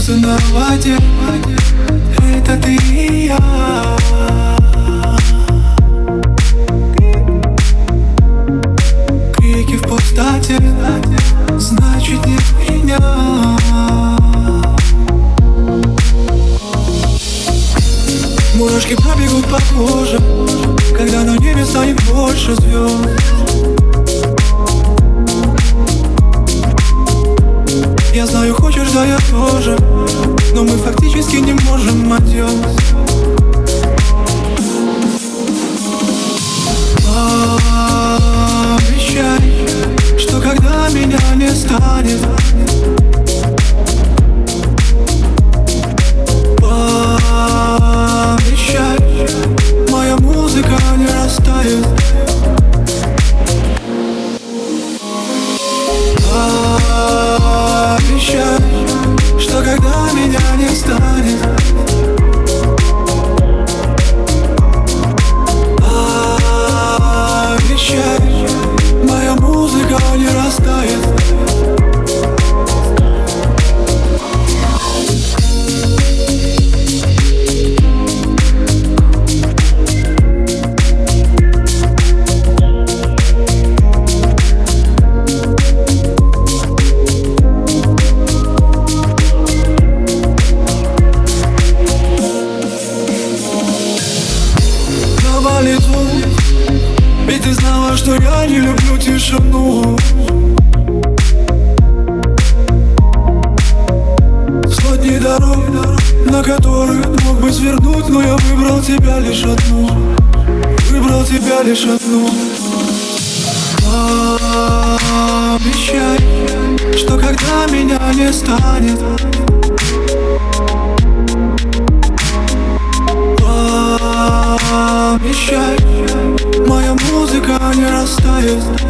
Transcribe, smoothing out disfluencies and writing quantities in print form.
слезы на воде, это ты и я. Крики в пустоте, значит нет меня. Мурашки пробегут по коже, когда на небе станет больше звезд. Я знаю, хочешь, да я тоже, но мы фактически не можем отделать. Обещай, что когда меня не станет, пообещай, моя музыка не растает. Обещай, что когда меня не станет, обещай, моя музыка не растает. Ведь ты знала, что я не люблю тишину. Сотни дорог, на которых мог бы свернуть, но я выбрал тебя лишь одну. Выбрал тебя лишь одну. Обещай, что когда меня не станет, обещай, моя музыка не растает.